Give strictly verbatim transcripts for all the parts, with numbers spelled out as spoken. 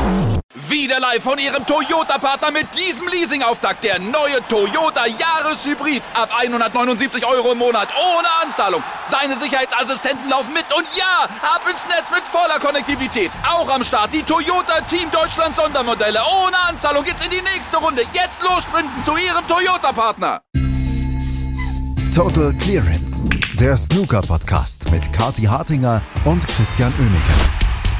Wieder live von Ihrem Toyota-Partner mit diesem Leasing-Auftakt. Der neue Toyota Jahreshybrid. Ab hundertneunundsiebzig Euro im Monat. Ohne Anzahlung. Seine Sicherheitsassistenten laufen mit. Und ja, ab ins Netz mit voller Konnektivität. Auch am Start die Toyota Team Deutschland Sondermodelle. Ohne Anzahlung geht's in die nächste Runde. Jetzt los sprinten zu Ihrem Toyota-Partner. Total Clearance. Der Snooker-Podcast mit Kathi Hartinger und Christian Oemeke.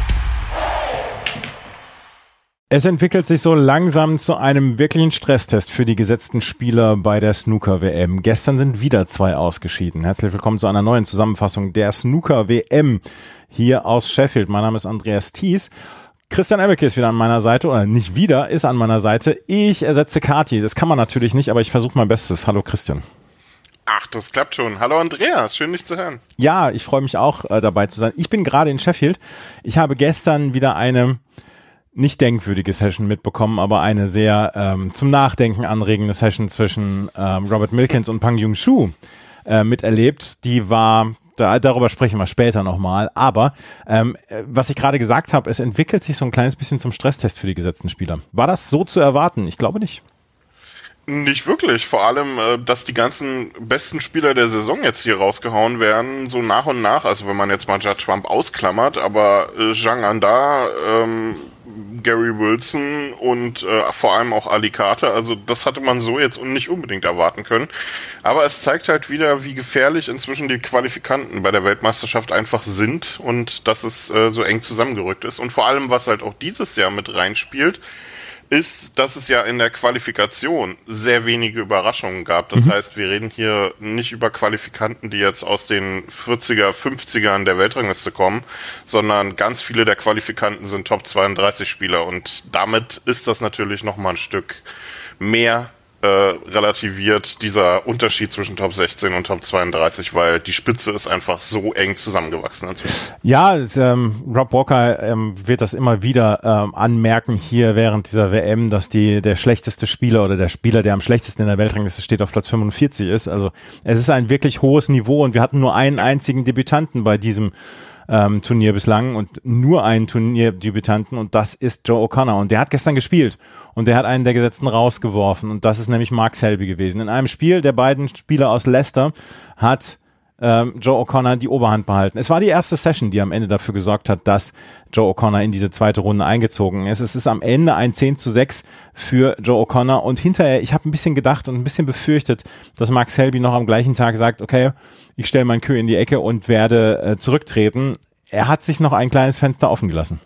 Es entwickelt sich so langsam zu einem wirklichen Stresstest für die gesetzten Spieler bei der Snooker-W M. Gestern sind wieder zwei ausgeschieden. Herzlich willkommen zu einer neuen Zusammenfassung der Snooker-W M hier aus Sheffield. Mein Name ist Andreas Thies. Christian Oemeke ist wieder an meiner Seite, oder nicht wieder, ist an meiner Seite. Ich ersetze Kathi. Das kann man natürlich nicht, aber ich versuche mein Bestes. Hallo Christian. Ach, das klappt schon. Hallo Andreas, schön dich zu hören. Ja, ich freue mich auch äh, dabei zu sein. Ich bin gerade in Sheffield. Ich habe gestern wieder eine nicht denkwürdige Session mitbekommen, aber eine sehr ähm, zum Nachdenken anregende Session zwischen ähm, Robert Milkins und Pang Junxu äh, miterlebt. Die war, da, darüber sprechen wir später nochmal, aber ähm, was ich gerade gesagt habe, es entwickelt sich so ein kleines bisschen zum Stresstest für die gesetzten Spieler. War das so zu erwarten? Ich glaube nicht. Nicht wirklich, vor allem, dass die ganzen besten Spieler der Saison jetzt hier rausgehauen werden, so nach und nach, also wenn man jetzt mal Judd Trump ausklammert, aber Zhang Anda, ähm, Gary Wilson und äh, vor allem auch Ali Carter, also das hatte man so jetzt nicht unbedingt erwarten können, aber es zeigt halt wieder, wie gefährlich inzwischen die Qualifikanten bei der Weltmeisterschaft einfach sind und dass es äh, so eng zusammengerückt ist und vor allem, was halt auch dieses Jahr mit reinspielt, ist, dass es ja in der Qualifikation sehr wenige Überraschungen gab. Das mhm. heißt, wir reden hier nicht über Qualifikanten, die jetzt aus den vierziger, fünfzigern der Weltrangliste kommen, sondern ganz viele der Qualifikanten sind Top zweiunddreißig Spieler und damit ist das natürlich nochmal ein Stück mehr äh, relativiert, dieser Unterschied zwischen Top sechzehn und Top zweiunddreißig, weil die Spitze ist einfach so eng zusammengewachsen. Ja, es, ähm, Rob Walker ähm, wird das immer wieder ähm, anmerken hier während dieser W M, dass die der schlechteste Spieler oder der Spieler, der am schlechtesten in der Weltrangliste steht, auf Platz fünfundvierzig ist. Also es ist ein wirklich hohes Niveau und wir hatten nur einen einzigen Debütanten bei diesem Ähm, Turnier bislang und nur einen Turnierdebütanten und das ist Joe O'Connor und der hat gestern gespielt und der hat einen der Gesetzten rausgeworfen und das ist nämlich Mark Selby gewesen. In einem Spiel der beiden Spieler aus Leicester hat ähm, Joe O'Connor die Oberhand behalten. Es war die erste Session, die am Ende dafür gesorgt hat, dass Joe O'Connor in diese zweite Runde eingezogen ist. Es ist am Ende ein zehn zu sechs für Joe O'Connor und hinterher, ich habe ein bisschen gedacht und ein bisschen befürchtet, dass Mark Selby noch am gleichen Tag sagt, okay, ich stelle mein Kö in die Ecke und werde äh, zurücktreten. Er hat sich noch ein kleines Fenster offen gelassen.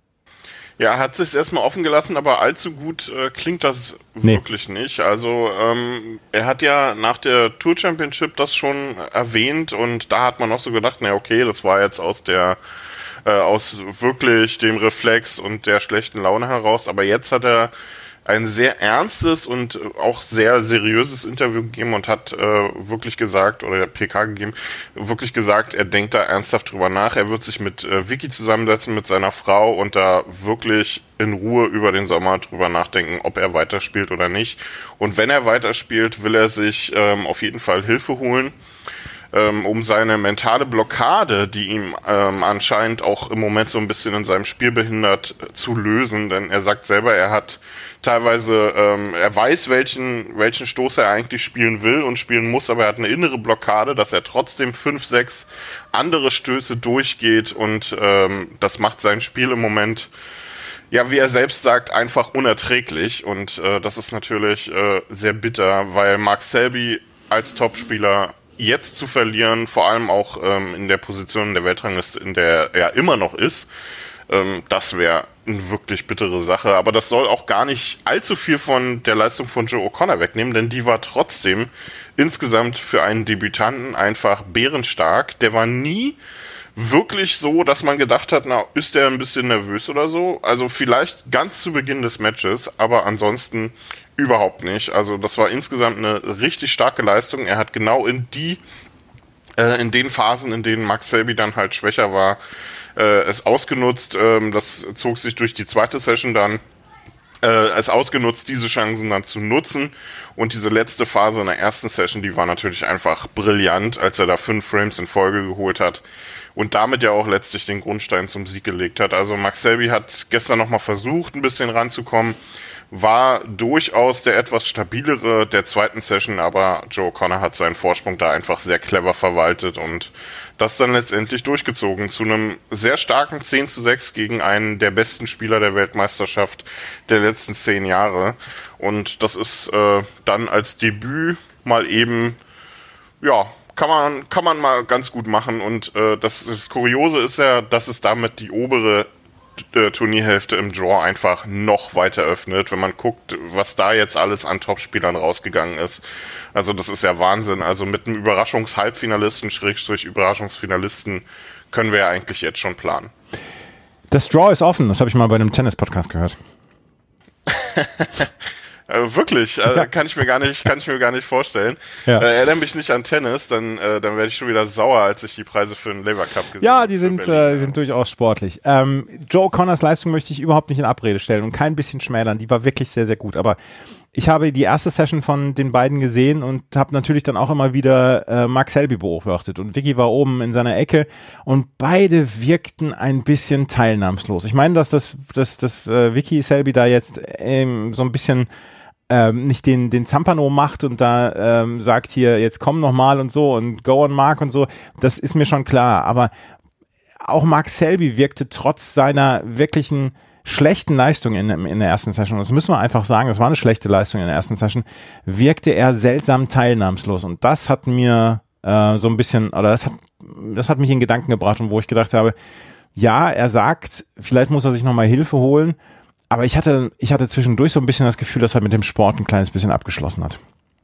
Ja, er hat sich erstmal offen gelassen, aber allzu gut äh, klingt das nee. wirklich nicht. Also ähm, er hat ja nach der Tour Championship das schon erwähnt und da hat man auch so gedacht, na okay, das war jetzt aus der äh, aus wirklich dem Reflex und der schlechten Laune heraus, aber jetzt hat er ein sehr ernstes und auch sehr seriöses Interview gegeben und hat äh, wirklich gesagt, oder der P K gegeben, wirklich gesagt, er denkt da ernsthaft drüber nach. Er wird sich mit äh, Vicky zusammensetzen, mit seiner Frau und da wirklich in Ruhe über den Sommer drüber nachdenken, ob er weiterspielt oder nicht. Und wenn er weiterspielt, will er sich ähm, auf jeden Fall Hilfe holen, ähm, um seine mentale Blockade, die ihm ähm, anscheinend auch im Moment so ein bisschen in seinem Spiel behindert, äh, zu lösen. Denn er sagt selber, er hat teilweise, ähm, er weiß, welchen, welchen Stoß er eigentlich spielen will und spielen muss, aber er hat eine innere Blockade, dass er trotzdem fünf, sechs andere Stöße durchgeht und ähm, das macht sein Spiel im Moment, ja, wie er selbst sagt, einfach unerträglich und äh, das ist natürlich äh, sehr bitter, weil Mark Selby als Topspieler jetzt zu verlieren, vor allem auch ähm, in der Position in der Weltrangliste, in der er immer noch ist, ähm, das wäre eine wirklich bittere Sache. Aber das soll auch gar nicht allzu viel von der Leistung von Joe O'Connor wegnehmen, denn die war trotzdem insgesamt für einen Debütanten einfach bärenstark. Der war nie wirklich so, dass man gedacht hat, na, ist der ein bisschen nervös oder so? Also vielleicht ganz zu Beginn des Matches, aber ansonsten überhaupt nicht. Also das war insgesamt eine richtig starke Leistung. Er hat genau in die, äh, in den Phasen, in denen Mark Selby dann halt schwächer war, äh, es ausgenutzt. Ähm, das zog sich durch die zweite Session dann äh, es ausgenutzt, diese Chancen dann zu nutzen. Und diese letzte Phase in der ersten Session, die war natürlich einfach brillant, als er da fünf Frames in Folge geholt hat und damit ja auch letztlich den Grundstein zum Sieg gelegt hat. Also Mark Selby hat gestern nochmal versucht, ein bisschen ranzukommen, war durchaus der etwas stabilere der zweiten Session, aber Joe O'Connor hat seinen Vorsprung da einfach sehr clever verwaltet und das dann letztendlich durchgezogen zu einem sehr starken zehn zu sechs gegen einen der besten Spieler der Weltmeisterschaft der letzten zehn Jahre. Und das ist äh, dann als Debüt mal eben, ja, kann man, kann man mal ganz gut machen. Und äh, das, das Kuriose ist ja, dass es damit die obere äh, Turnierhälfte im Draw einfach noch weiter öffnet, wenn man guckt, was da jetzt alles an Topspielern rausgegangen ist. Also das ist ja Wahnsinn. Also mit einem Überraschungs-Halbfinalisten, Schrägstrich Überraschungsfinalisten können wir ja eigentlich jetzt schon planen. Das Draw ist offen, das habe ich mal bei einem Tennis-Podcast gehört. Äh, wirklich, äh, ja. kann ich mir gar nicht, kann ich mir gar nicht vorstellen. Ja. Äh, erinnere mich nicht an Tennis, dann, äh, dann werde ich schon wieder sauer, als ich die Preise für den Labour Cup gesehen habe. Ja, die sind, äh, sind durchaus sportlich. Ähm, Joe O'Connors Leistung möchte ich überhaupt nicht in Abrede stellen und kein bisschen schmälern. Die war wirklich sehr, sehr gut. Aber ich habe die erste Session von den beiden gesehen und habe natürlich dann auch immer wieder äh, Mark Selby beobachtet. Und Vicky war oben in seiner Ecke und beide wirkten ein bisschen teilnahmslos. Ich meine, dass das, dass, dass äh, Vicky Selby da jetzt ähm, so ein bisschen Ähm, nicht den, den Zampano macht und da ähm, sagt hier, jetzt komm noch mal und so und go on Mark und so, das ist mir schon klar, aber auch Mark Selby wirkte trotz seiner wirklichen schlechten Leistung in, in der ersten Session, das müssen wir einfach sagen, das war eine schlechte Leistung in der ersten Session, wirkte er seltsam teilnahmslos und das hat mir äh, so ein bisschen, oder das hat, das hat mich in Gedanken gebracht und wo ich gedacht habe, ja, er sagt, vielleicht muss er sich nochmal Hilfe holen. Aber ich hatte, ich hatte zwischendurch so ein bisschen das Gefühl, dass er mit dem Sport ein kleines bisschen abgeschlossen hat.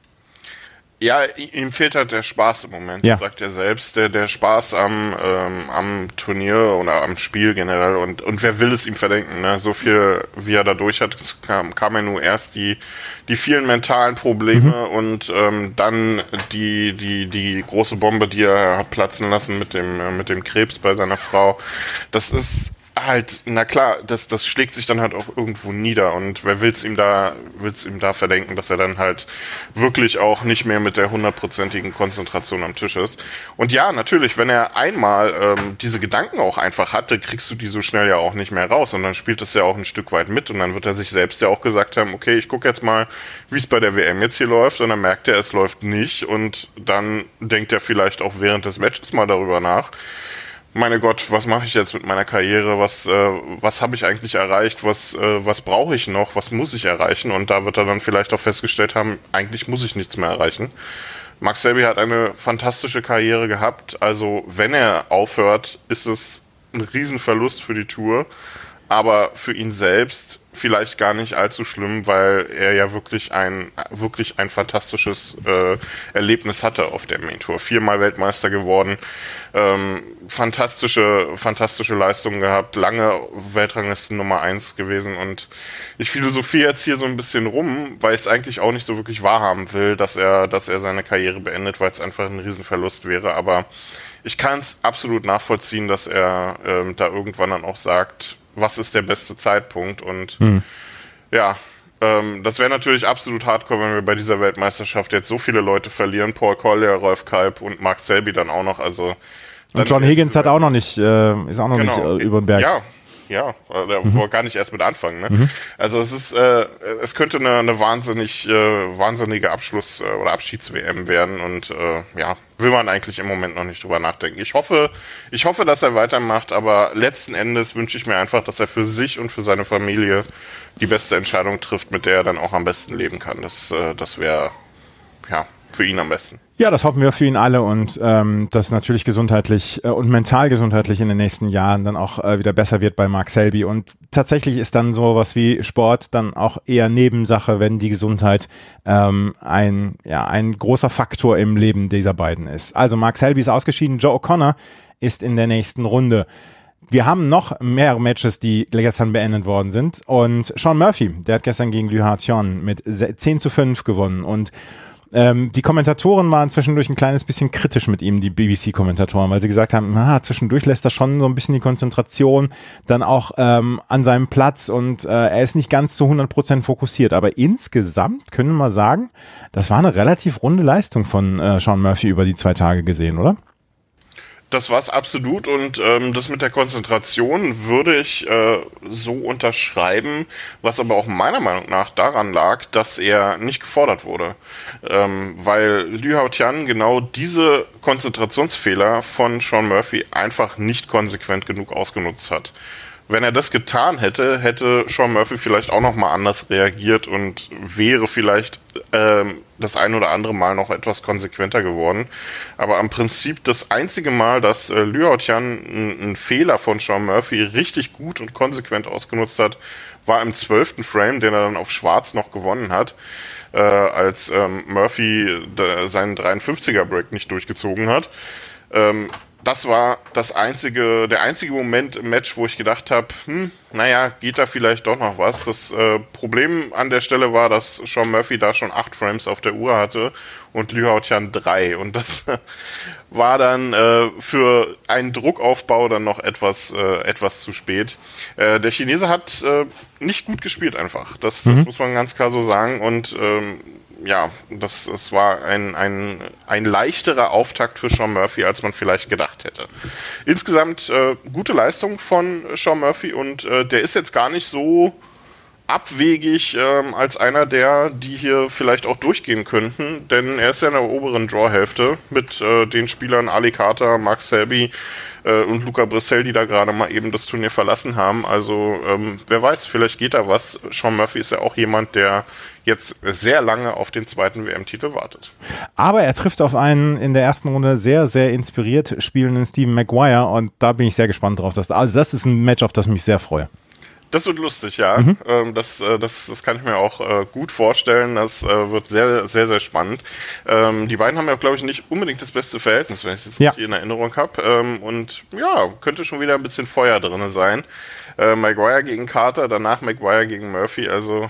Ja, ihm fehlt halt der Spaß im Moment, ja. Das sagt er selbst, der, der Spaß am, ähm, am Turnier oder am Spiel generell und, und wer will es ihm verdenken, ne? So viel, wie er da durch hat, kam, kam ja nur erst die, die vielen mentalen Probleme mhm. und ähm, dann die, die, die große Bombe, die er hat platzen lassen mit dem, äh, mit dem Krebs bei seiner Frau. Das ist halt, na klar, das, das schlägt sich dann halt auch irgendwo nieder und wer will's ihm da, will's ihm da verdenken, dass er dann halt wirklich auch nicht mehr mit der hundertprozentigen Konzentration am Tisch ist. Und ja, natürlich, wenn er einmal ähm, diese Gedanken auch einfach hatte, kriegst du die so schnell ja auch nicht mehr raus und dann spielt das ja auch ein Stück weit mit und dann wird er sich selbst ja auch gesagt haben, okay, ich gucke jetzt mal, wie es bei der W M jetzt hier läuft und dann merkt er, es läuft nicht und dann denkt er vielleicht auch während des Matches mal darüber nach, meine Gott, was mache ich jetzt mit meiner Karriere? Was, äh, was habe ich eigentlich erreicht? Was, äh, was brauche ich noch? Was muss ich erreichen? Und da wird er dann vielleicht auch festgestellt haben, eigentlich muss ich nichts mehr erreichen. Mark Selby hat eine fantastische Karriere gehabt. Also wenn er aufhört, ist es ein Riesenverlust für die Tour. Aber für ihn selbst vielleicht gar nicht allzu schlimm, weil er ja wirklich ein wirklich ein fantastisches äh, Erlebnis hatte auf der Main Tour. Viermal Weltmeister geworden, ähm, fantastische fantastische Leistungen gehabt, lange Weltranglisten Nummer eins gewesen und ich philosophiere jetzt hier so ein bisschen rum, weil ich es eigentlich auch nicht so wirklich wahrhaben will, dass er dass er seine Karriere beendet, weil es einfach ein Riesenverlust wäre, aber ich kann es absolut nachvollziehen, dass er ähm, da irgendwann dann auch sagt, was ist der beste Zeitpunkt und hm. ja, ähm, das wäre natürlich absolut hardcore, wenn wir bei dieser Weltmeisterschaft jetzt so viele Leute verlieren, Paul Collier, Rolf Kalb und Mark Selby dann auch noch, also und John Higgins hat auch noch nicht, äh, ist auch noch genau. nicht äh, über den Berg. Ja, ja, da mhm. wollte gar nicht erst mit anfangen, ne? Mhm. Also es ist, äh, es könnte eine, eine wahnsinnig, äh, wahnsinnige Abschluss- äh, oder Abschieds-W M werden und äh, ja, will man eigentlich im Moment noch nicht drüber nachdenken. Ich hoffe, ich hoffe, dass er weitermacht, aber letzten Endes wünsche ich mir einfach, dass er für sich und für seine Familie die beste Entscheidung trifft, mit der er dann auch am besten leben kann. Das, äh, das wäre, ja, für ihn am besten. Ja, das hoffen wir für ihn alle und ähm, dass natürlich gesundheitlich äh, und mental gesundheitlich in den nächsten Jahren dann auch äh, wieder besser wird bei Mark Selby und tatsächlich ist dann sowas wie Sport dann auch eher Nebensache, wenn die Gesundheit ähm, ein, ja, ein großer Faktor im Leben dieser beiden ist. Also Mark Selby ist ausgeschieden, Joe O'Connor ist in der nächsten Runde. Wir haben noch mehrere Matches, die gestern beendet worden sind und Sean Murphy, der hat gestern gegen Liu Hao-Tian mit zehn zu fünf gewonnen und Ähm, die Kommentatoren waren zwischendurch ein kleines bisschen kritisch mit ihm, die B B C-Kommentatoren, weil sie gesagt haben, na, zwischendurch lässt er schon so ein bisschen die Konzentration dann auch ähm, an seinem Platz und äh, er ist nicht ganz zu hundert Prozent fokussiert. Aber insgesamt können wir mal sagen, das war eine relativ runde Leistung von äh, Sean Murphy über die zwei Tage gesehen, oder? Das war es absolut und ähm, das mit der Konzentration würde ich äh, so unterschreiben, was aber auch meiner Meinung nach daran lag, dass er nicht gefordert wurde. Ähm, weil Liu Haotian genau diese Konzentrationsfehler von Sean Murphy einfach nicht konsequent genug ausgenutzt hat. Wenn er das getan hätte, hätte Sean Murphy vielleicht auch nochmal anders reagiert und wäre vielleicht ähm, das ein oder andere Mal noch etwas konsequenter geworden. Aber am Prinzip das einzige Mal, dass äh, Liu Haotian einen Fehler von Sean Murphy richtig gut und konsequent ausgenutzt hat, war im zwölften Frame, den er dann auf Schwarz noch gewonnen hat, äh, als ähm, Murphy de, seinen dreiundfünfziger Break nicht durchgezogen hat. Ähm, Das war das einzige, der einzige Moment im Match, wo ich gedacht habe, hm, naja, geht da vielleicht doch noch was. Das äh, Problem an der Stelle war, dass Sean Murphy da schon acht Frames auf der Uhr hatte und Liu Haotian drei. Und das war dann äh, für einen Druckaufbau dann noch etwas, äh, etwas zu spät. Äh, der Chinese hat äh, nicht gut gespielt einfach. Das, das mhm. muss man ganz klar so sagen. Und ähm, ja, das, das war ein, ein, ein leichterer Auftakt für Sean Murphy, als man vielleicht gedacht hätte. Insgesamt äh, gute Leistung von Sean Murphy und äh, der ist jetzt gar nicht so abwegig ähm, als einer der, die hier vielleicht auch durchgehen könnten, denn er ist ja in der oberen Draw-Hälfte mit äh, den Spielern Ali Carter, Mark Selby äh, und Luca Brissell, die da gerade mal eben das Turnier verlassen haben. Also ähm, wer weiß, vielleicht geht da was. Sean Murphy ist ja auch jemand, der jetzt sehr lange auf den zweiten W M-Titel wartet. Aber er trifft auf einen in der ersten Runde sehr, sehr inspiriert spielenden Steven Maguire und da bin ich sehr gespannt drauf. Dass, also das ist ein Match, auf das ich mich sehr freue. Das wird lustig, ja. Mhm. Ähm, das, äh, das, das kann ich mir auch äh, gut vorstellen. Das äh, wird sehr, sehr, sehr spannend. Ähm, die beiden haben ja, glaube ich, nicht unbedingt das beste Verhältnis, wenn ich es jetzt ja. richtig in Erinnerung habe. Ähm, und ja, könnte schon wieder ein bisschen Feuer drin sein. Äh, Maguire gegen Carter, danach Maguire gegen Murphy, also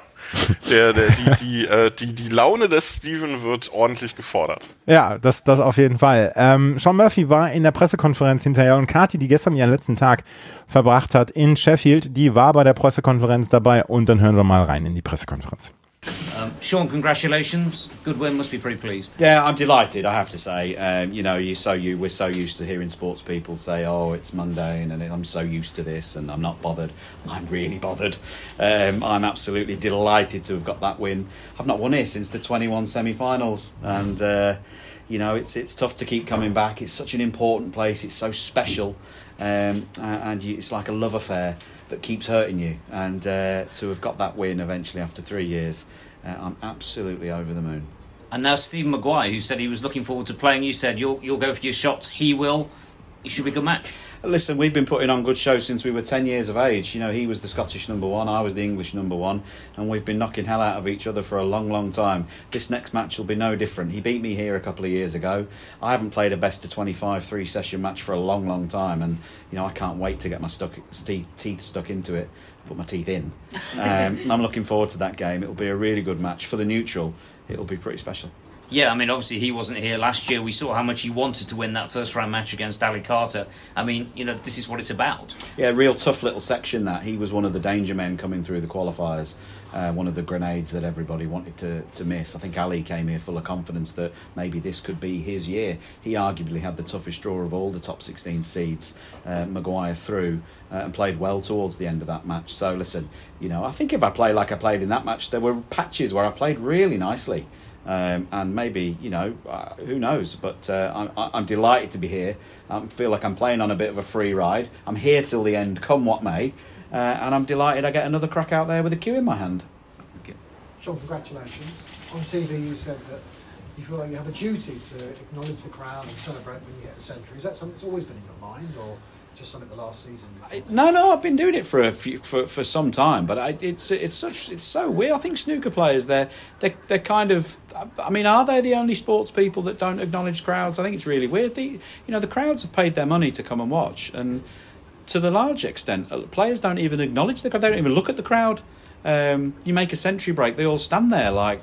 Der, der, die, die, äh, die, die Laune des Steven wird ordentlich gefordert. Ja, das, das auf jeden Fall. Ähm, Sean Murphy war in der Pressekonferenz hinterher und Kathi, die gestern ihren letzten Tag verbracht hat in Sheffield, die war bei der Pressekonferenz dabei und dann hören wir mal rein in die Pressekonferenz. Um, Sean, congratulations. Good win. Must be pretty pleased. Yeah, I'm delighted, I have to say. Um, you know, you so you we're so used to hearing sports people say, "Oh, it's mundane," and I'm so used to this, and I'm not bothered. I'm really bothered. Um, I'm absolutely delighted to have got that win. I've not won here since the twenty-one semi-finals, and uh, you know, it's it's tough to keep coming back. It's such an important place. It's so special, um, and you, it's like a love affair that keeps hurting you, and uh, to have got that win eventually after three years, uh, I'm absolutely over the moon. And now Steve Maguire, who said he was looking forward to playing, you said you'll you'll go for your shots, he will. It should be a good match. Listen, we've been putting on good shows since we were ten years of age. You know, he was the Scottish number one, I was the English number one, and we've been knocking hell out of each other for a long, long time. This next match will be no different. He beat me here a couple of years ago. I haven't played a best of twenty-five three-session match for a long, long time, and, you know, I can't wait to get my stuck, teeth, teeth stuck into it, put my teeth in. Um, I'm looking forward to that game. It'll be a really good match. For the neutral, it'll be pretty special. Yeah, I mean, obviously he wasn't here last year. We saw how much he wanted to win that first round match against Ali Carter. I mean, you know, this is what it's about. Yeah, real tough little section that. He was one of the danger men coming through the qualifiers, uh, one of the grenades that everybody wanted to, to miss. I think Ali came here full of confidence that maybe this could be his year. He arguably had the toughest draw of all the top sixteen seeds. Uh, Maguire through uh, and played well towards the end of that match. So listen, you know, I think if I play like I played in that match, there were patches where I played really nicely. Um, and maybe, you know, uh, who knows, but uh, I'm, I'm delighted to be here. I feel like I'm playing on a bit of a free ride. I'm here till the end, come what may, uh, and I'm delighted I get another crack out there with a cue in my hand. Okay. Sean, congratulations. On T V you said that you feel like you have a duty to acknowledge the crowd and celebrate when you get a century. Is that something that's always been in your mind, or just something the last season? No, no, I've been doing it for a few, for for some time, but I, it's it's such it's so weird. I think snooker players they're they they're kind of. I mean, are they the only sports people that don't acknowledge crowds? I think it's really weird. The you know the crowds have paid their money to come and watch, and to the large extent, players don't even acknowledge the crowd. They don't even look at the crowd. Um, you make a century break, they all stand there like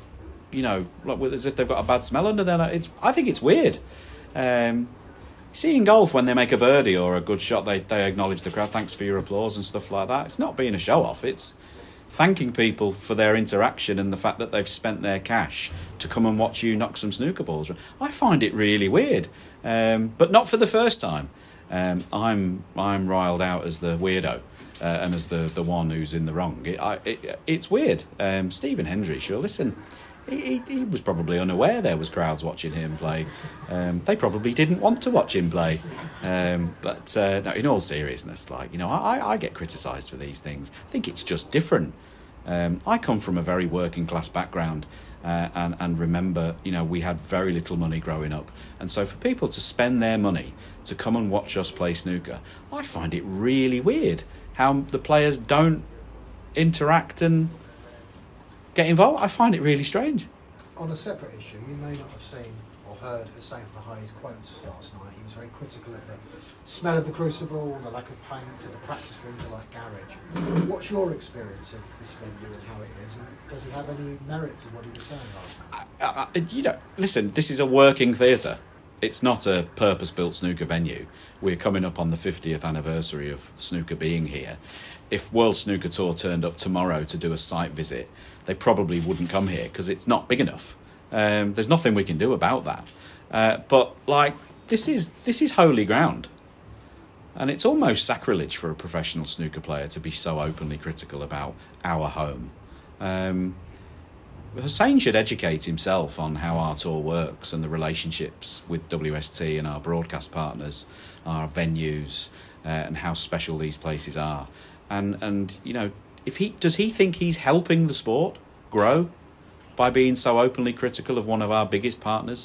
you know, like as if they've got a bad smell under their nose. It's, I think it's weird. Um, see in golf, when they make a birdie or a good shot, they, they acknowledge the crowd, thanks for your applause and stuff like that. It's not being a show-off, it's thanking people for their interaction and the fact that they've spent their cash to come and watch you knock some snooker balls. I find it really weird, um, but not for the first time. Um, I'm I'm riled out as the weirdo uh, and as the, the one who's in the wrong. It, I, it, it's weird. Um, Stephen Hendry, sure, listen, he, he, he was probably unaware there was crowds watching him play. Um, they probably didn't want to watch him play. Um, but uh, no, in all seriousness, like, you know, I, I get criticised for these things. I think it's just different. Um, I come from a very working class background. Uh, and, and remember, you know, we had very little money growing up. And so for people to spend their money to come and watch us play snooker, I find it really weird how the players don't interact and get involved. I find it really strange. On a separate issue, you may not have seen or heard Hussein Fahay's quotes last night. He was very critical of the smell of the crucible, the lack of paint, and the practice rooms are like garage. What's your experience of this venue and how it is? And does he have any merit to what he was saying last night? I, I, you know, listen, this is a working theatre. It's not a purpose-built snooker venue. We're coming up on the fiftieth anniversary of snooker being here. If World Snooker Tour turned up tomorrow to do a site visit, they probably wouldn't come here because it's not big enough. Um, there's nothing we can do about that. Uh, but, like, this is this is holy ground. And it's almost sacrilege for a professional snooker player to be so openly critical about our home. Um, Hussein should educate himself on how our tour works and the relationships with W S T and our broadcast partners, our venues, uh, and how special these places are. And and you know, if he does he think he's helping the sport grow by being so openly critical of one of our biggest partners?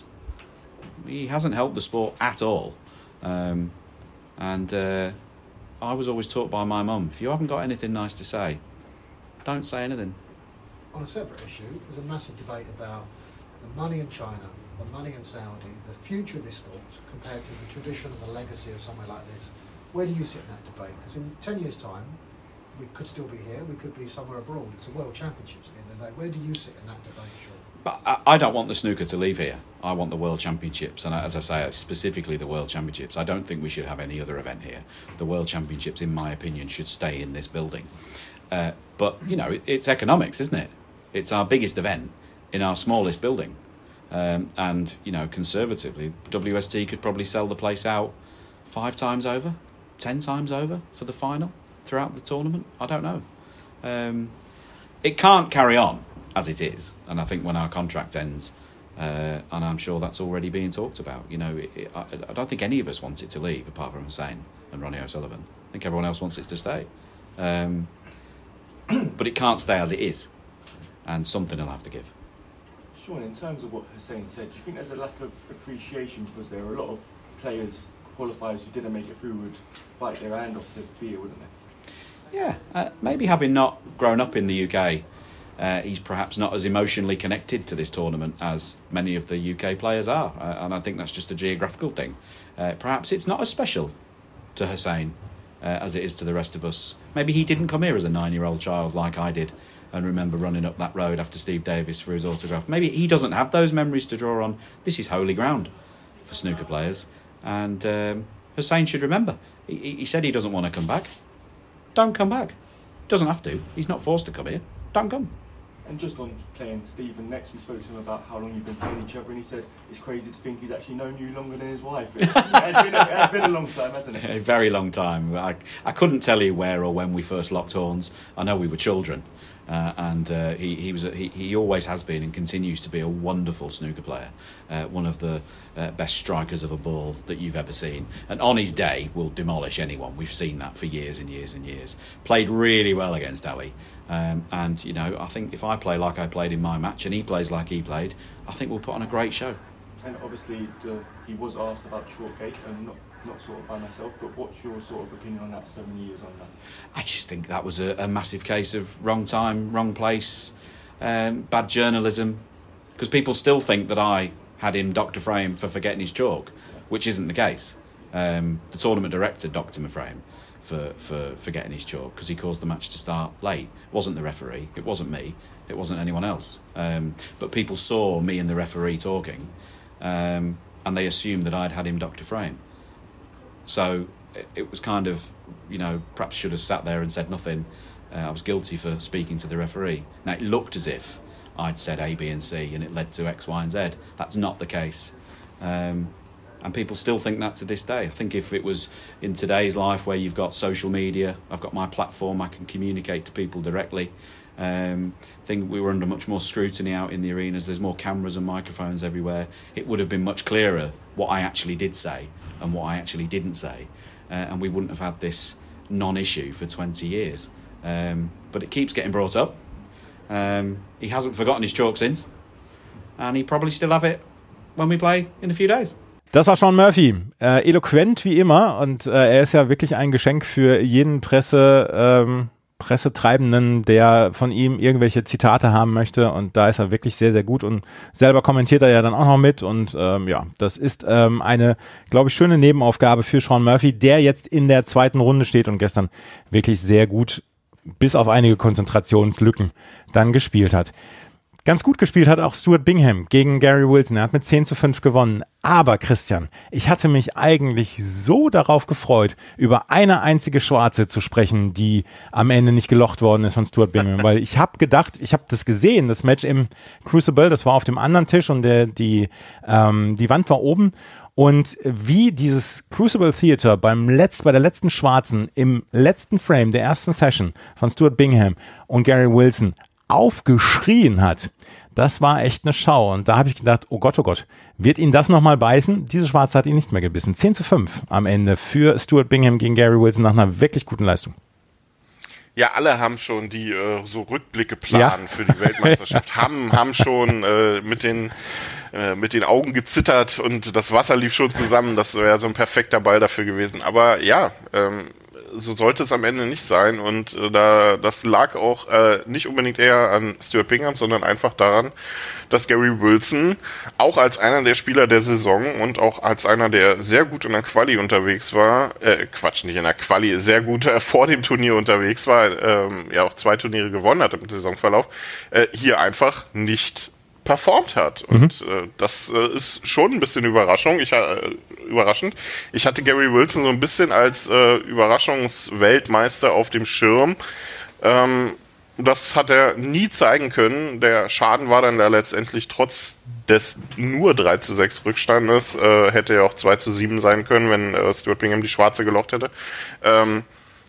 He hasn't helped the sport at all. Um, and uh, I was always taught by my mum, if you haven't got anything nice to say, don't say anything. On a separate issue, there's a massive debate about the money in China, the money in Saudi, the future of this sport compared to the tradition and the legacy of somewhere like this. Where do you sit in that debate? Because in ten years' time, we could still be here, we could be somewhere abroad. It's a World Championships at the end of the day. Where do you sit in that debate, Sean? But I, I don't want the snooker to leave here. I want the World Championships, and as I say, specifically the World Championships. I don't think we should have any other event here. The World Championships, in my opinion, should stay in this building. Uh, but, you know, it, it's economics, isn't it? It's our biggest event in our smallest building. Um, and, you know, conservatively, W S T could probably sell the place out five times over, ten times over for the final throughout the tournament. I don't know. Um, it can't carry on as it is. And I think when our contract ends, uh, and I'm sure that's already being talked about, you know, it, it, I, I don't think any of us wants it to leave apart from Hussein and Ronnie O'Sullivan. I think everyone else wants it to stay. Um, but it can't stay as it is. And something will have to give. Sean, in terms of what Hussein said, do you think there's a lack of appreciation because there are a lot of players, qualifiers who didn't make it through would bite their hand off to be here, wouldn't they? Yeah, uh, maybe having not grown up in the U K, uh, he's perhaps not as emotionally connected to this tournament as many of the U K players are. Uh, and I think that's just a geographical thing. Uh, perhaps it's not as special to Hussein uh, as it is to the rest of us. Maybe he didn't come here as a nine-year-old child like I did and remember running up that road after Steve Davis for his autograph. Maybe he doesn't have those memories to draw on. This is holy ground for snooker players. And um, Hussein should remember. He, he said he doesn't want to come back. Don't come back. Doesn't have to. He's not forced to come here. Don't come. And just on playing Stephen next, we spoke to him about how long you've been playing each other, and he said it's crazy to think he's actually known you longer than his wife. It has been a, it has been a long time, hasn't it? A very long time. I, I couldn't tell you where or when we first locked horns. I know we were children. Uh, and uh, he he was a, he he always has been and continues to be a wonderful snooker player, uh, one of the uh, best strikers of a ball that you've ever seen. And on his day, will demolish anyone. We've seen that for years and years and years. Played really well against Ali, um, and you know I think if I play like I played in my match and he plays like he played, I think we'll put on a great show. And obviously the, he was asked about Shortgate and not. Not sort of by myself, but what's your sort of opinion on that so many years on that? I just think that was a, a massive case of wrong time, wrong place, um, bad journalism, because people still think that I had him Doctor Frame for forgetting his chalk, which isn't the case. Um, the tournament director, Doctor Frame, for, for, for getting his chalk because he caused the match to start late. It wasn't the referee, it wasn't me, it wasn't anyone else. Um, but people saw me and the referee talking um, and they assumed that I'd had him Doctor Frame. So it, it was kind of, you know, perhaps should have sat there and said nothing. Uh, I was guilty for speaking to the referee. Now, it looked as if I'd said A, B and C and it led to X, Y and Z. That's not the case. Um, And people still think that to this day. I think if it was in today's life where you've got social media, I've got my platform, I can communicate to people directly. Um, I think we were under much more scrutiny out in the arenas. There's more cameras and microphones everywhere. It would have been much clearer what I actually did say and what I actually didn't say. Uh, and we wouldn't have had this non-issue for twenty years. Um, but it keeps getting brought up. Um, he hasn't forgotten his chalk since. And he probably still have it when we play in a few days. Das war Sean Murphy, äh, eloquent wie immer und äh, er ist ja wirklich ein Geschenk für jeden Presse, ähm, Pressetreibenden, der von ihm irgendwelche Zitate haben möchte und da ist er wirklich sehr, sehr gut und selber kommentiert er ja dann auch noch mit und ähm, ja, das ist ähm, eine, glaube ich, schöne Nebenaufgabe für Sean Murphy, der jetzt in der zweiten Runde steht und gestern wirklich sehr gut, bis auf einige Konzentrationslücken, dann gespielt hat. Ganz gut gespielt hat auch Stuart Bingham gegen Gary Wilson. Er hat mit zehn zu fünf gewonnen. Aber Christian, ich hatte mich eigentlich so darauf gefreut, über eine einzige Schwarze zu sprechen, die am Ende nicht gelocht worden ist von Stuart Bingham. Weil ich habe gedacht, ich habe das gesehen, das Match im Crucible, das war auf dem anderen Tisch und der, die, ähm, die Wand war oben. Und wie dieses Crucible Theater beim Letz-, bei der letzten Schwarzen im letzten Frame der ersten Session von Stuart Bingham und Gary Wilson aufgeschrien hat, das war echt eine Schau. Und da habe ich gedacht, oh Gott, oh Gott, wird ihn das nochmal beißen? Diese Schwarze hat ihn nicht mehr gebissen. zehn zu fünf am Ende für Stuart Bingham gegen Gary Wilson nach einer wirklich guten Leistung. Ja, alle haben schon die äh, so Rückblicke planen ja. für die Weltmeisterschaft, haben, haben schon äh, mit den äh, mit den Augen gezittert und das Wasser lief schon zusammen. Das wäre so ein perfekter Ball dafür gewesen. Aber ja, ähm, so sollte es am Ende nicht sein und äh, da das lag auch äh, nicht unbedingt eher an Stuart Bingham, sondern einfach daran, dass Gary Wilson auch als einer der Spieler der Saison und auch als einer, der sehr gut in der Quali unterwegs war, äh, Quatsch, nicht in der Quali, sehr gut äh, vor dem Turnier unterwegs war, ähm, ja auch zwei Turniere gewonnen hat im Saisonverlauf, äh, hier einfach nicht performt hat. Und mhm. äh, das äh, ist schon ein bisschen Überraschung. Ich, äh, überraschend. Ich hatte Gary Wilson so ein bisschen als äh, Überraschungsweltmeister auf dem Schirm. Ähm, das hat er nie zeigen können. Der Schaden war dann da letztendlich trotz des nur drei zu sechs Rückstandes, äh, hätte ja auch zwei zu sieben sein können, wenn äh, Stuart Bingham die Schwarze gelocht hätte. Ähm,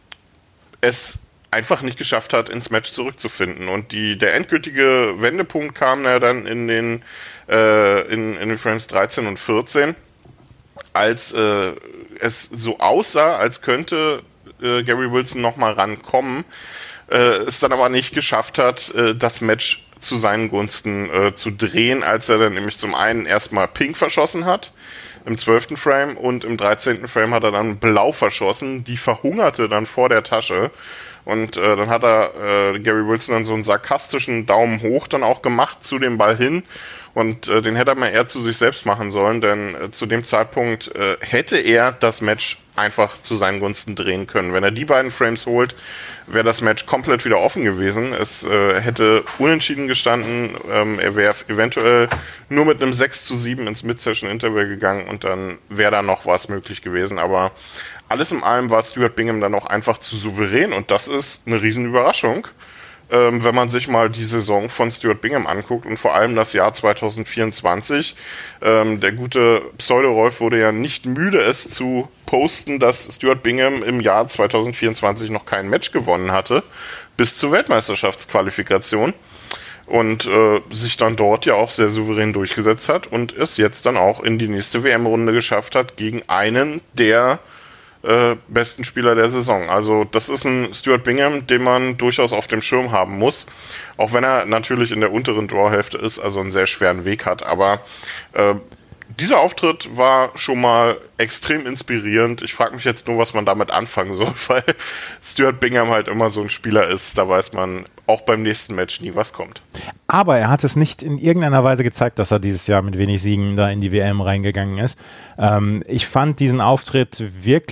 es einfach nicht geschafft hat, ins Match zurückzufinden. Und die, der endgültige Wendepunkt kam ja dann in den, äh, in, in den Frames dreizehn und vierzehn, als äh, es so aussah, als könnte äh, Gary Wilson nochmal rankommen, äh, es dann aber nicht geschafft hat, äh, das Match zu seinen Gunsten äh, zu drehen, als er dann nämlich zum einen erstmal Pink verschossen hat, im zwölften Frame, und im dreizehnten Frame hat er dann Blau verschossen, die verhungerte dann vor der Tasche. Und äh, dann hat er äh, Gary Wilson dann so einen sarkastischen Daumen hoch dann auch gemacht zu dem Ball hin. Und äh, den hätte er mal eher zu sich selbst machen sollen, denn äh, zu dem Zeitpunkt äh, hätte er das Match einfach zu seinen Gunsten drehen können. Wenn er die beiden Frames holt, wäre das Match komplett wieder offen gewesen. Es äh, hätte unentschieden gestanden. Ähm, er wäre eventuell nur mit einem sechs zu sieben ins Mid-Session-Interval gegangen und dann wäre da noch was möglich gewesen. Aber alles in allem war Stuart Bingham dann auch einfach zu souverän und das ist eine Riesenüberraschung, ähm, wenn man sich mal die Saison von Stuart Bingham anguckt und vor allem das Jahr zwanzig vierundzwanzig. Ähm, der gute Pseudo-Rolf wurde ja nicht müde, es zu posten, dass Stuart Bingham im Jahr zwanzig vierundzwanzig noch kein Match gewonnen hatte, bis zur Weltmeisterschaftsqualifikation. Und äh, sich dann dort ja auch sehr souverän durchgesetzt hat und es jetzt dann auch in die nächste W M-Runde geschafft hat gegen einen der äh, besten Spieler der Saison. Also das ist ein Stuart Bingham, den man durchaus auf dem Schirm haben muss, auch wenn er natürlich in der unteren Drawhälfte ist, also einen sehr schweren Weg hat. Aber äh, dieser Auftritt war schon mal extrem inspirierend. Ich frage mich jetzt nur, was man damit anfangen soll, weil Stuart Bingham halt immer so ein Spieler ist, da weiß man auch beim nächsten Match nie, was kommt. Aber er hat es nicht in irgendeiner Weise gezeigt, dass er dieses Jahr mit wenig Siegen da in die W M reingegangen ist. Ähm, ich fand diesen Auftritt wirklich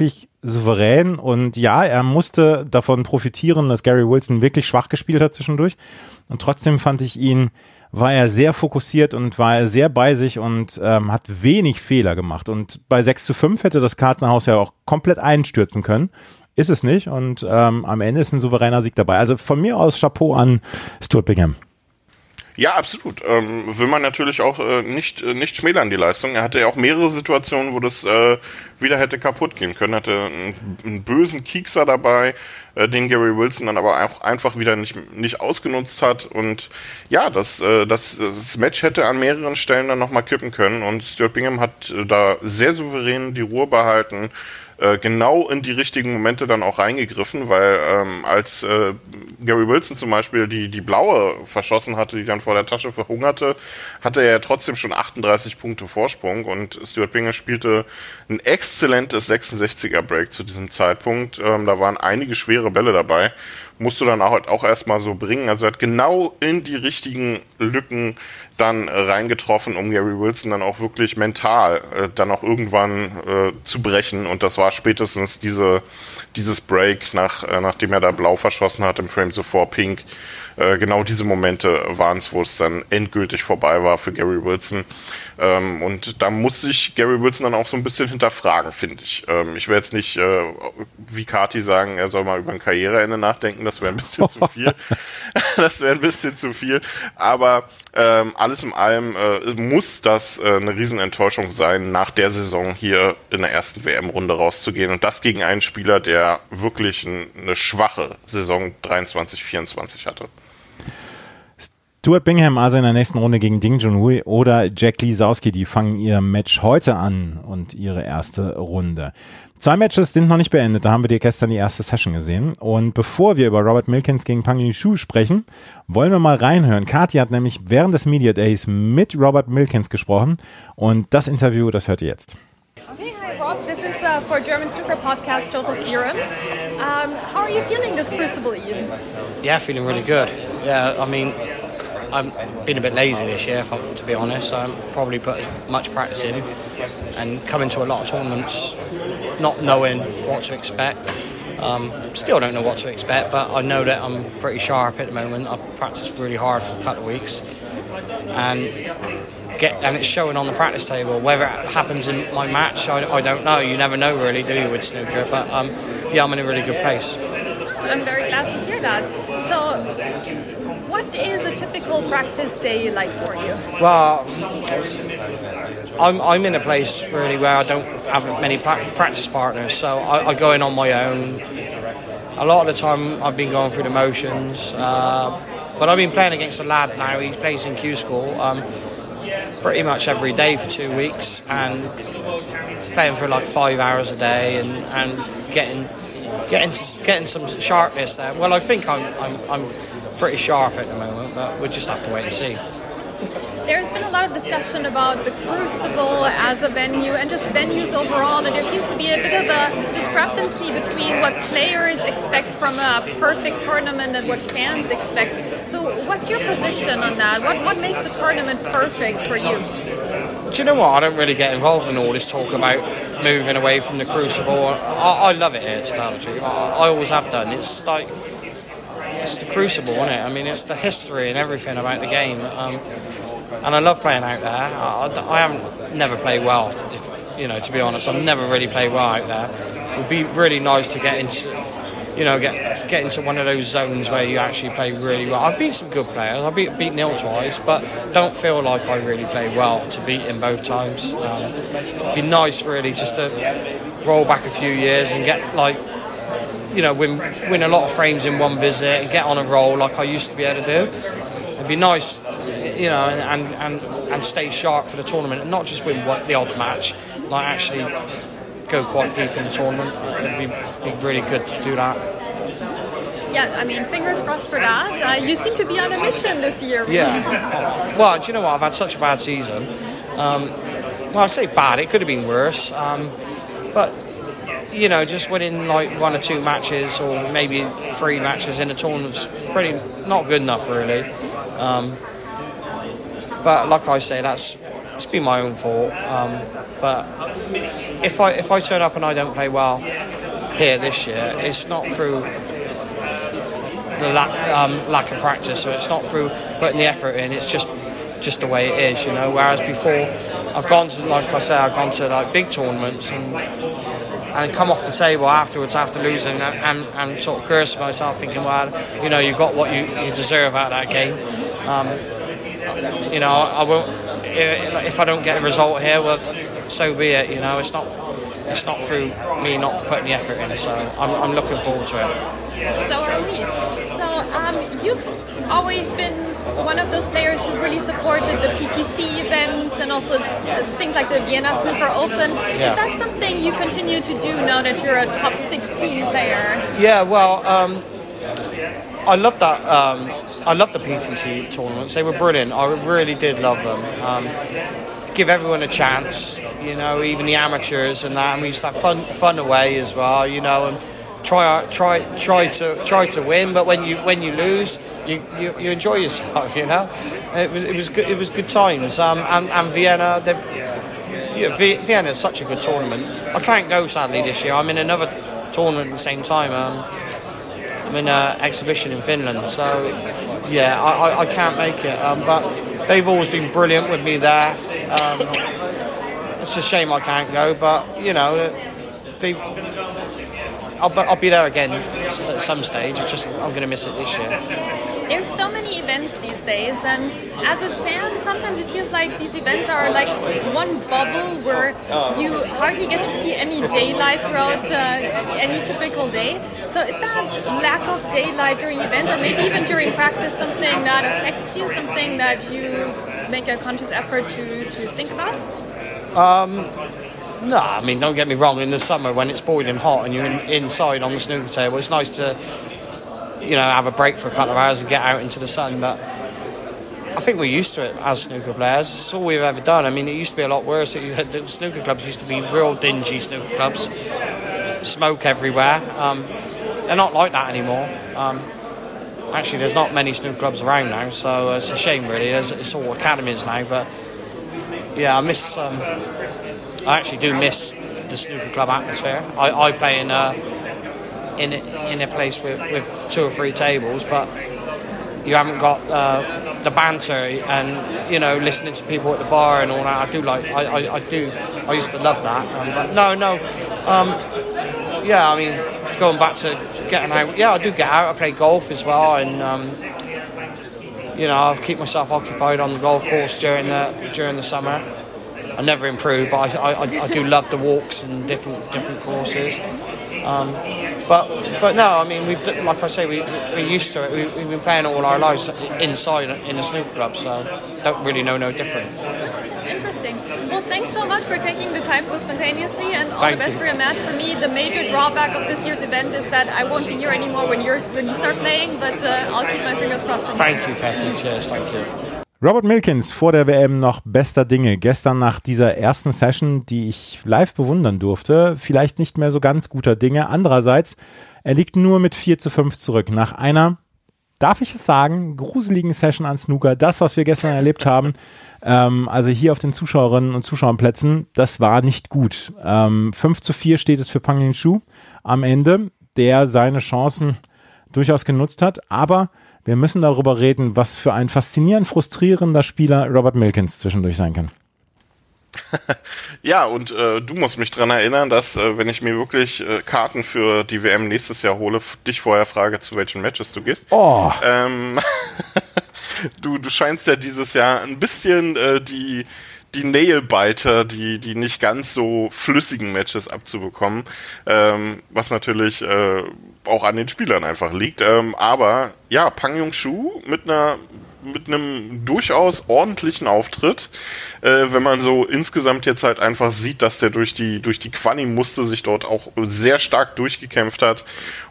souverän und ja, er musste davon profitieren, dass Gary Wilson wirklich schwach gespielt hat zwischendurch und trotzdem fand ich ihn, war er sehr fokussiert und war er sehr bei sich und ähm, hat wenig Fehler gemacht und bei sechs zu fünf hätte das Kartenhaus ja auch komplett einstürzen können, ist es nicht und ähm, am Ende ist ein souveräner Sieg dabei, also von mir aus Chapeau an Stuart Bingham. Ja, absolut. Ähm, will man natürlich auch äh, nicht, äh, nicht schmälern, die Leistung. Er hatte ja auch mehrere Situationen, wo das äh, wieder hätte kaputt gehen können. Er hatte einen, einen bösen Kiekser dabei, äh, den Gary Wilson dann aber auch einfach wieder nicht, nicht ausgenutzt hat. Und ja, das, äh, das, das Match hätte an mehreren Stellen dann nochmal kippen können. Und Stuart Bingham hat äh, da sehr souverän die Ruhe behalten, Äh, genau in die richtigen Momente dann auch reingegriffen, weil ähm, als äh, Gary Wilson zum Beispiel die, die blaue verschossen hatte, die dann vor der Tasche verhungerte, hatte er ja trotzdem schon achtunddreißig Punkte Vorsprung und Stuart Bingham spielte ein exzellentes sechsundsechziger Break zu diesem Zeitpunkt. Ähm, da waren einige schwere Bälle dabei, musst du dann auch, halt auch erstmal so bringen. Also er hat genau in die richtigen Lücken dann äh, reingetroffen, um Gary Wilson dann auch wirklich mental äh, dann auch irgendwann äh, zu brechen. Und das war spätestens diese, dieses Break, nach, äh, nachdem er da blau verschossen hat im Frame zuvor pink. Äh, genau diese Momente waren es, wo es dann endgültig vorbei war für Gary Wilson. Ähm, und da muss sich Gary Wilson dann auch so ein bisschen hinterfragen, finde ich. Ähm, ich will jetzt nicht, äh, wie Kati sagen, er soll mal über ein Karriereende nachdenken, das wäre ein bisschen zu viel. Das wäre ein bisschen zu viel. Aber ähm, alles in allem äh, muss das äh, eine Riesenenttäuschung sein, nach der Saison hier in der ersten W M-Runde rauszugehen. Und das gegen einen Spieler, der wirklich ein, eine schwache Saison dreiundzwanzig vierundzwanzig hatte. Stuart Bingham also in der nächsten Runde gegen Ding Junhui oder Jack Lisowski, die fangen ihr Match heute an und ihre erste Runde. Zwei Matches sind noch nicht beendet, da haben wir dir gestern die erste Session gesehen und bevor wir über Robert Milkins gegen Pang Yu-Shu sprechen, wollen wir mal reinhören. Kathi hat nämlich während des Media Days mit Robert Milkins gesprochen und das Interview, das hört ihr jetzt. Okay, hi Rob, this is uh, for German Snooker Podcast Total Clearance. Um, how are you feeling this Crucible Eve? Yeah, feeling really good. Yeah, I mean, I've been a bit lazy this year, if I'm, to be honest. I haven't probably put as much practice in and coming to a lot of tournaments not knowing what to expect. Um, still don't know what to expect, but I know that I'm pretty sharp at the moment. I've practiced really hard for a couple of weeks and get and it's showing on the practice table. Whether it happens in my match, I, I don't know. You never know really, do you, with snooker? But um, yeah, I'm in a really good place. I'm very glad to hear that. So, what is a typical practice day like for you? Well, I'm, I'm in a place really where I don't have many practice partners, so I, I go in on my own. A lot of the time I've been going through the motions, uh, but I've been playing against a lad now, he plays in Q School, um, pretty much every day for two weeks, and playing for like five hours a day and, and getting getting to, getting some sharpness there. Well, I think I'm, I'm, I'm pretty sharp at the moment, but we'll just have to wait and see. There's been a lot of discussion about the Crucible as a venue and just venues overall, and there seems to be a bit of a discrepancy between what players expect from a perfect tournament and what fans expect. So what's your position on that? What what makes a tournament perfect for you? Do you know what? I don't really get involved in all this talk about moving away from the Crucible. I, I love it here, to tell the truth. I, I always have done. It's like, it's the Crucible, isn't it? I mean, it's the history and everything about the game. Um, and I love playing out there. I, I haven't never played well, if, you know, to be honest. I've never really played well out there. It would be really nice to get into, you know, get get into one of those zones where you actually play really well. I've beat some good players. I've beat, beat Neil twice, but don't feel like I really played well to beat him both times. Um, it'd be nice, really, just to roll back a few years and get, like, you know, win, win a lot of frames in one visit and get on a roll like I used to be able to do. It'd be nice, you know, and and, and stay sharp for the tournament and not just win what, the odd match, like actually go quite deep in the tournament. It'd be, be really good to do that. Yeah, I mean, fingers crossed for that. Uh, you seem to be on a mission this year. Yeah. Well, do you know what? I've had such a bad season. Um, well, I say bad, it could have been worse. Um, but, you know, just winning like one or two matches or maybe three matches in a tournament's pretty not good enough, really. Um, but like I say, that's it's been my own fault. Um, but if I if I turn up and I don't play well, here this year, it's not through the lack, um, lack of practice, or it's not through putting the effort in. It's just just the way it is, you know. Whereas before, I've gone to, like I say, I've gone to like big tournaments and and come off the table afterwards after losing and, and, and sort of curse myself, thinking, well, you know, you got what you, you deserve out of that game. Um, you know, I won't. If I don't get a result here, well, so be it. You know, it's not. It's not through me not putting the effort in. So I'm, I'm looking forward to it. So are we. So um, you've always been one of those players who really supported the P T C events and also things like the Vienna Snooker Open. Yeah. Is that something you continue to do now that you're a top sixteen player? Yeah. Well. Um, I loved that. Um, I loved the P T C tournaments. They were brilliant. I really did love them. Um, give everyone a chance, you know, even the amateurs and that. And we used to have fun, fun away as well, you know, and try, try, try to, try to win. But when you, when you lose, you, you, you enjoy yourself, you know. It was, it was good. It was good times. Um, and, and Vienna, yeah, Vienna is such a good tournament. I can't go sadly this year. I'm in another tournament at the same time. Um, I'm in an exhibition in Finland, so yeah, I, I, I can't make it. Um, but they've always been brilliant with me there. Um, it's a shame I can't go, but you know, they. I'll, I'll be there again at some stage. It's just I'm going to miss it this year. There's so many events these days, and as a fan, sometimes it feels like these events are like one bubble where you hardly get to see any daylight throughout uh, any typical day. So is that lack of daylight during events, or maybe even during practice, something that affects you, something that you make a conscious effort to, to think about? Um, no, I mean, don't get me wrong, in the summer when it's boiling hot and you're in, inside on the snooker table, it's nice to, you know, have a break for a couple of hours and get out into the sun, but I think we're used to it as snooker players. It's all we've ever done. I mean, it used to be a lot worse. The snooker clubs used to be real dingy snooker clubs, smoke everywhere. Um, they're not like that anymore. Um, actually, there's not many snooker clubs around now, so it's a shame, really. There's, it's all academies now, but yeah, I miss. Um, I actually do miss the snooker club atmosphere. I, I play in a in a, in a place with, with two or three tables, but you haven't got uh, the banter and, you know, listening to people at the bar and all that. I do like. I, I, I do. I used to love that. Um, but no, no. Um, yeah, I mean, going back to getting out. Yeah, I do get out. I play golf as well, and um, you know, I keep myself occupied on the golf course during the during the summer. I never improve, but I, I, I do love the walks and different different courses. Um, but but no, I mean, we've like I say, we we're used to it. We, we've been playing all our lives inside in a snooker club, so don't really know no different. Interesting. Well, thanks so much for taking the time so spontaneously, and all Thank the best you. for your match. For me, the major drawback of this year's event is that I won't be here anymore when you're when you start playing, but uh, I'll keep my fingers crossed. From Thank you, Katie. Cheers. Thank you. Robert Milkins vor der W M noch bester Dinge. Gestern nach dieser ersten Session, die ich live bewundern durfte, vielleicht nicht mehr so ganz guter Dinge. Andererseits, er liegt nur mit vier zu fünf zurück. Nach einer, darf ich es sagen, gruseligen Session an Snooker. Das, was wir gestern erlebt haben, ähm, also hier auf den Zuschauerinnen und Zuschauerplätzen, das war nicht gut. Ähm, fünf zu vier steht es für Pang Yin-Shu am Ende, der seine Chancen durchaus genutzt hat, aber wir müssen darüber reden, was für ein faszinierend frustrierender Spieler Robert Milkins zwischendurch sein kann. Ja, und äh, du musst mich daran erinnern, dass, äh, wenn ich mir wirklich äh, Karten für die W M nächstes Jahr hole, f- dich vorher frage, zu welchen Matches du gehst. Oh. Ähm, du, du scheinst ja dieses Jahr ein bisschen äh, die... die Nailbiter, die, die nicht ganz so flüssigen Matches abzubekommen, ähm, was natürlich äh, auch an den Spielern einfach liegt. Ähm, aber ja, Pang Yin-Shu mit einer mit einem durchaus ordentlichen Auftritt, äh, wenn man so insgesamt jetzt halt einfach sieht, dass der durch die durch die Quali musste, sich dort auch sehr stark durchgekämpft hat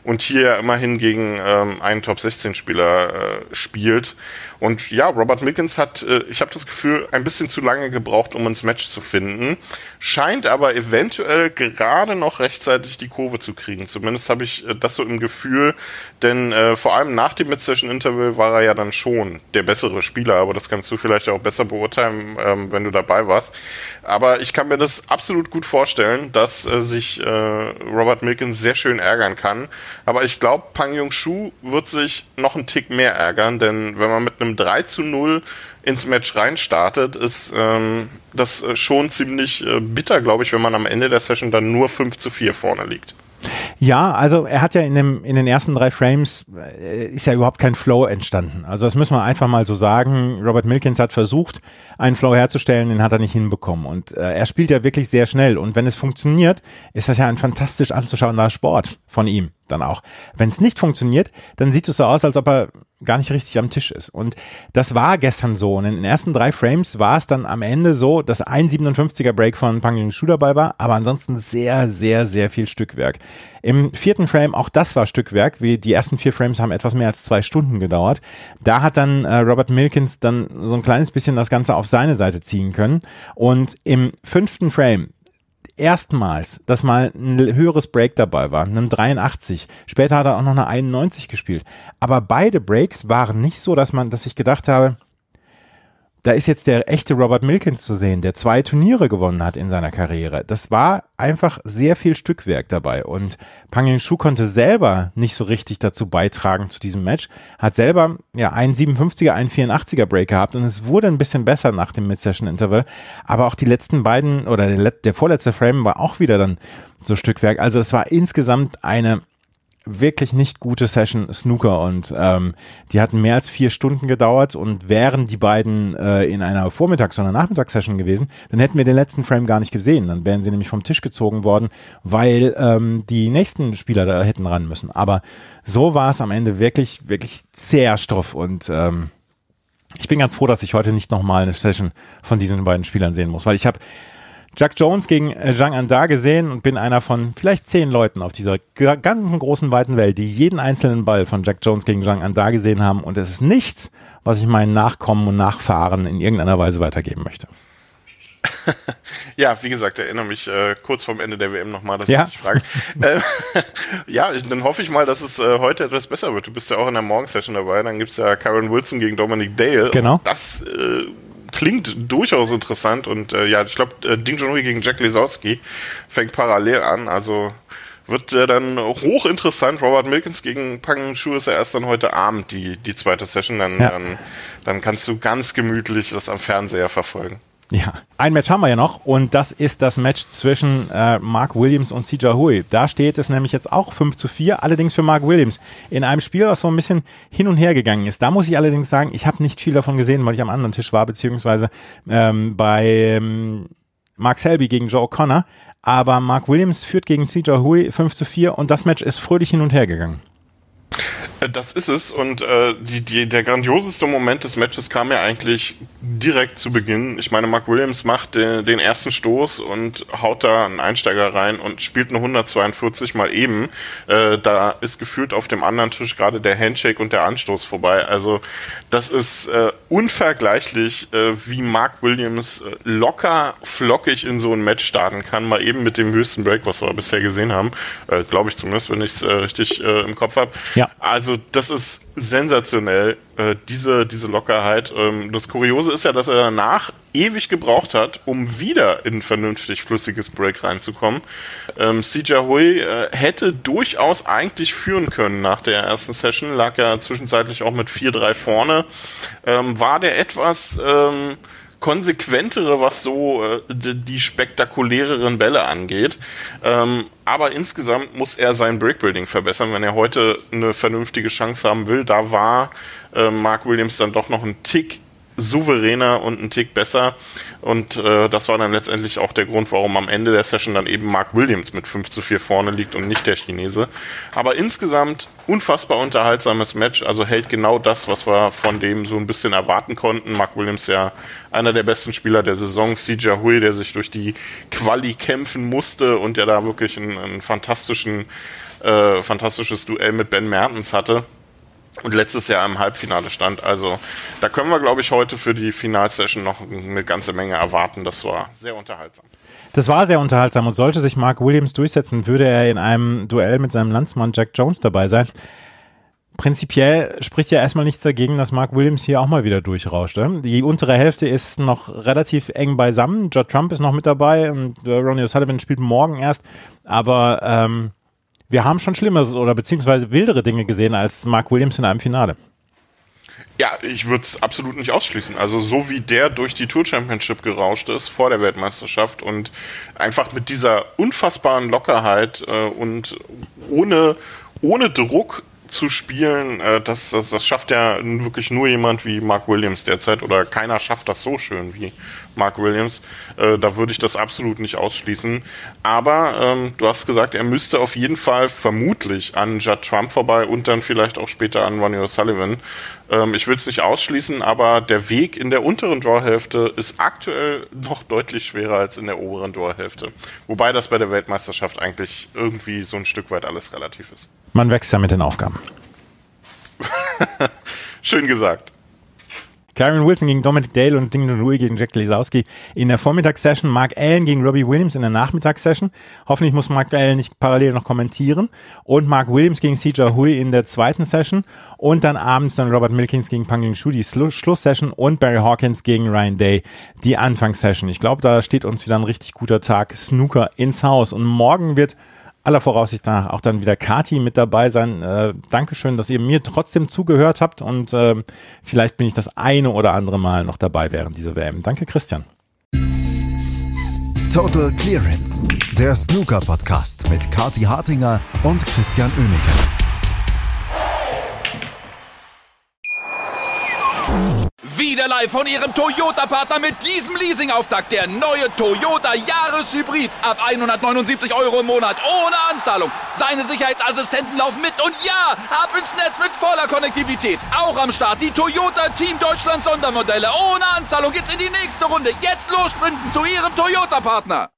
und hier immerhin gegen ähm, einen Top sechzehn Spieler äh, spielt. Und ja, Robert Milkins hat, äh, ich habe das Gefühl, ein bisschen zu lange gebraucht, um ins Match zu finden, scheint aber eventuell gerade noch rechtzeitig die Kurve zu kriegen. Zumindest habe ich äh, das so im Gefühl, denn äh, vor allem nach dem Mid-Session-Interval war er ja dann schon der bessere Spieler, aber das kannst du vielleicht auch besser beurteilen, ähm, wenn du dabei warst. Aber ich kann mir das absolut gut vorstellen, dass äh, sich äh, Robert Milkins sehr schön ärgern kann. Aber ich glaube, Pang Jung-Soo wird sich noch einen Tick mehr ärgern, denn wenn man mit einem drei zu null ins Match reinstartet, ist ähm, das schon ziemlich äh, bitter, glaube ich, wenn man am Ende der Session dann nur fünf zu vier vorne liegt. Ja, also er hat ja in, dem, in den ersten drei Frames äh, ist ja überhaupt kein Flow entstanden. Also das müssen wir einfach mal so sagen. Robert Milkins hat versucht, einen Flow herzustellen, den hat er nicht hinbekommen. Und äh, er spielt ja wirklich sehr schnell. Und wenn es funktioniert, ist das ja ein fantastisch anzuschauender Sport von ihm dann auch. Wenn es nicht funktioniert, dann sieht es so aus, als ob er gar nicht richtig am Tisch ist. Und das war gestern so. Und in den ersten drei Frames war es dann am Ende so, dass ein siebenundfünfziger Break von Pang Jung-Soo dabei war, aber ansonsten sehr, sehr, sehr viel Stückwerk. Im vierten Frame, auch das war Stückwerk, wie die ersten vier Frames haben etwas mehr als zwei Stunden gedauert. Da hat dann äh, Robert Milkins dann so ein kleines bisschen das Ganze auf seine Seite ziehen können. Und im fünften Frame, erstmals, dass mal ein höheres Break dabei war, einen dreiundachtzig. Später hat er auch noch eine einundneunzig gespielt. Aber beide Breaks waren nicht so, dass man, dass ich gedacht habe, da ist jetzt der echte Robert Milkins zu sehen, der zwei Turniere gewonnen hat in seiner Karriere. Das war einfach sehr viel Stückwerk dabei. Und Pang Jung-Soo konnte selber nicht so richtig dazu beitragen zu diesem Match. Hat selber ja einen siebenundfünfziger, einen vierundachtziger Break gehabt und es wurde ein bisschen besser nach dem Mid-Session-Interval. Aber auch die letzten beiden oder der, der vorletzte Frame war auch wieder dann so Stückwerk. Also es war insgesamt eine wirklich nicht gute Session Snooker und ähm, die hatten mehr als vier Stunden gedauert und wären die beiden äh, in einer Vormittags- oder Nachmittagssession gewesen, dann hätten wir den letzten Frame gar nicht gesehen. Dann wären sie nämlich vom Tisch gezogen worden, weil ähm, die nächsten Spieler da hätten ran müssen. Aber so war es am Ende wirklich, wirklich sehr Stoff und ähm, ich bin ganz froh, dass ich heute nicht nochmal eine Session von diesen beiden Spielern sehen muss, weil ich habe Jack Jones gegen Zhang Anda gesehen und bin einer von vielleicht zehn Leuten auf dieser ganzen großen, weiten Welt, die jeden einzelnen Ball von Jack Jones gegen Zhang Anda gesehen haben und es ist nichts, was ich meinen Nachkommen und Nachfahren in irgendeiner Weise weitergeben möchte. Ja, wie gesagt, erinnere mich äh, kurz vorm Ende der W M nochmal, dass ja? ich dich frage. äh, ja, ich, dann hoffe ich mal, dass es äh, heute etwas besser wird. Du bist ja auch in der Morgensession dabei, dann gibt es ja Karen Wilson gegen Dominic Dale. Genau. Und das äh, klingt durchaus interessant und äh, ja, ich glaube, äh, Ding Junhui gegen Jack Lisowski fängt parallel an, also wird äh, dann hochinteressant. Robert Milkins gegen Pang Jung-Soo ist ja erst dann heute Abend die, die zweite Session, dann, ja. dann, dann kannst du ganz gemütlich das am Fernseher verfolgen. Ja, ein Match haben wir ja noch und das ist das Match zwischen äh, Mark Williams und Si Jiahui. Da steht es nämlich jetzt auch fünf zu vier, allerdings für Mark Williams. In einem Spiel, was so ein bisschen hin und her gegangen ist. Da muss ich allerdings sagen, ich habe nicht viel davon gesehen, weil ich am anderen Tisch war, beziehungsweise ähm, bei ähm, Mark Selby gegen Joe O'Connor. Aber Mark Williams führt gegen Si Jiahui fünf zu vier und das Match ist fröhlich hin und her gegangen. Das ist es und äh, die, die, der grandioseste Moment des Matches kam ja eigentlich direkt zu Beginn. Ich meine, Mark Williams macht den, den ersten Stoß und haut da einen Einsteiger rein und spielt eine hundertzweiundvierzig mal eben. Äh, da ist gefühlt auf dem anderen Tisch gerade der Handshake und der Anstoß vorbei. Also das ist äh, unvergleichlich, äh, wie Mark Williams äh, locker, flockig in so ein Match starten kann. Mal eben mit dem höchsten Break, was wir bisher gesehen haben. Äh, Glaube ich zumindest, wenn ich es äh, richtig äh, im Kopf habe. Ja. Also das ist sensationell, äh, diese, diese Lockerheit. Ähm, das Kuriose ist ja, dass er danach ewig gebraucht hat, um wieder in ein vernünftig flüssiges Break reinzukommen. Ähm, Si Jiahui äh, hätte durchaus eigentlich führen können nach der ersten Session, lag ja zwischenzeitlich auch mit vier drei vorne. Ähm, war der etwas ähm, konsequentere, was so äh, die, die spektakuläreren Bälle angeht. Ähm, aber insgesamt muss er sein Breakbuilding verbessern, wenn er heute eine vernünftige Chance haben will. Da war äh, Mark Williams dann doch noch ein Tick souveräner und ein Tick besser. Und äh, das war dann letztendlich auch der Grund, warum am Ende der Session dann eben Mark Williams mit fünf zu vier vorne liegt und nicht der Chinese. Aber insgesamt unfassbar unterhaltsames Match, also hält genau das, was wir von dem so ein bisschen erwarten konnten. Mark Williams ja einer der besten Spieler der Saison, Si Jiahui, der sich durch die Quali kämpfen musste und der da wirklich einen, einen fantastischen, äh, fantastisches Duell mit Ben Mertens hatte. Und letztes Jahr im Halbfinale stand. Also da können wir, glaube ich, heute für die Finalsession noch eine ganze Menge erwarten. Das war sehr unterhaltsam. Das war sehr unterhaltsam und sollte sich Mark Williams durchsetzen, würde er in einem Duell mit seinem Landsmann Jack Jones dabei sein. Prinzipiell spricht ja erstmal nichts dagegen, dass Mark Williams hier auch mal wieder durchrauscht. Die untere Hälfte ist noch relativ eng beisammen. Judd Trump ist noch mit dabei und Ronnie O'Sullivan spielt morgen erst. Aber ähm, wir haben schon schlimmeres oder beziehungsweise wildere Dinge gesehen als Mark Williams in einem Finale. Ja, ich würde es absolut nicht ausschließen. Also so wie der durch die Tour Championship gerauscht ist vor der Weltmeisterschaft und einfach mit dieser unfassbaren Lockerheit äh, und ohne, ohne Druck zu spielen, äh, das, das, das schafft ja wirklich nur jemand wie Mark Williams derzeit oder keiner schafft das so schön wie Mark Williams. Äh, da würde ich das absolut nicht ausschließen. Aber ähm, du hast gesagt, er müsste auf jeden Fall vermutlich an Judd Trump vorbei und dann vielleicht auch später an Ronnie O'Sullivan. Ähm, ich will es nicht ausschließen, aber der Weg in der unteren Drawhälfte ist aktuell noch deutlich schwerer als in der oberen Drawhälfte. Wobei das bei der Weltmeisterschaft eigentlich irgendwie so ein Stück weit alles relativ ist. Man wächst ja mit den Aufgaben. Schön gesagt. Kyron Wilson gegen Dominic Dale und Ding Junhui gegen Jack Lisowski in der Vormittagssession. Mark Allen gegen Robbie Williams in der Nachmittagssession. Hoffentlich muss Mark Allen nicht parallel noch kommentieren. Und Mark Williams gegen Si Jiahui in der zweiten Session. Und dann abends dann Robert Milkins gegen Pang Ying Shu die Schlusssession und Barry Hawkins gegen Ryan Day die Anfangssession. Ich glaube, da steht uns wieder ein richtig guter Tag Snooker ins Haus. Und morgen wird aller Voraussicht nach auch dann wieder Kati mit dabei sein. Äh, Dankeschön, dass ihr mir trotzdem zugehört habt und äh, vielleicht bin ich das eine oder andere Mal noch dabei während dieser W M. Danke, Christian. Total Clearance, der Snooker-Podcast mit Kati Hartinger und Christian Oemeke. Wieder live von Ihrem Toyota-Partner mit diesem Leasing-Auftakt. Der neue Toyota Jahreshybrid. Ab hundertneunundsiebzig Euro im Monat. Ohne Anzahlung. Seine Sicherheitsassistenten laufen mit. Und ja, ab ins Netz mit voller Konnektivität. Auch am Start die Toyota Team Deutschland Sondermodelle. Ohne Anzahlung geht's in die nächste Runde. Jetzt los sprinten zu Ihrem Toyota-Partner.